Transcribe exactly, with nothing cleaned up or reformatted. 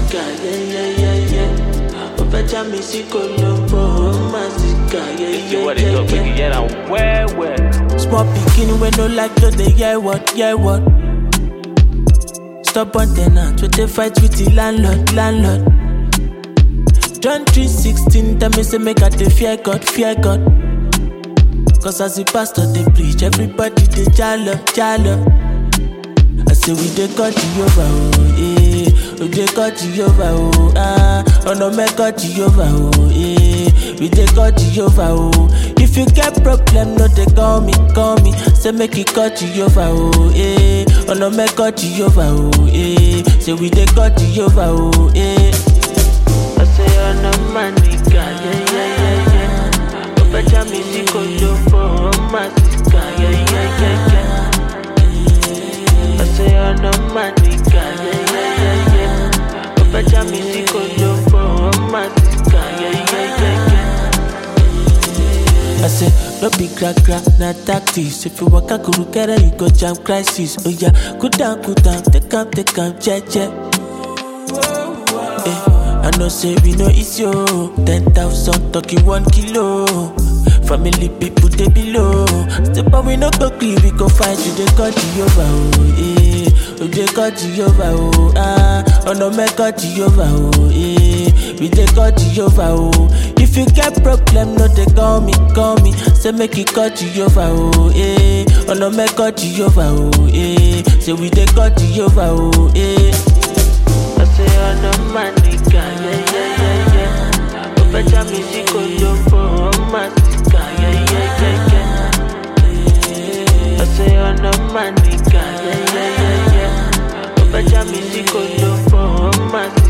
Mazica, yeah, yeah, yeah, yeah. Opecha mi si Colombo, Mazica, yeah, yeah, yeah, what it up, yeah. yeah, I'm where, where? Small bikini when no like to the yeah what, yeah what. Stop on tenant, with the fight with the landlord, landlord. John three sixteen, tell me say make I dey fear God, fear God. Cause as the pastor they preach, everybody they jalo, jalo. I say we dey cut Jehovah, oh, eh. We dey cut Jehovah, oh, ah. Oh no, me cut Jehovah, oh, eh. We dey cut Jehovah, oh. If you get problem, no they call me, call me. Say make you cut Jehovah, oh, eh. Oh no, me cut Jehovah, oh, eh. Say we dey cut Jehovah, oh, eh. I say oh no man, nigga, yeah, yeah, yeah, yeah. Opecha mi si Colombo, Mazica, yeah, yeah, yeah, yeah. I say oh no man, nigga, yeah, yeah, yeah, yeah. Opecha mi si Colombo, Mazica, yeah, yeah, yeah, yeah. I say no be crack crack, na tactics. If you walk a kuru kere, you go jam crisis. Oh yeah, cool down, cool down, take am, take am, check, check. Eh, I know say we no easy, oh. Ten thousand talking one kilo. Family people they below. Step up we no go clean, we go fight you. They cut Jehovah, oh, eh. Oh, they cut Jehovah, oh, ah. Oh no, me cut Jehovah, oh, eh. We they cut Jehovah, oh. If you get problem, no they call me, call me. Say make you cut Jehovah, oh, eh. Oh no, me cut Jehovah, oh, eh. Say we they cut Jehovah, oh, eh. I say oh no man, nigga, yeah, yeah, yeah, yeah. Opecha mi si Colombo, Mazica, yeah, yeah, yeah, yeah. I say oh no man, nigga, yeah, yeah, yeah, yeah. Opecha mi si Colombo, Mazica.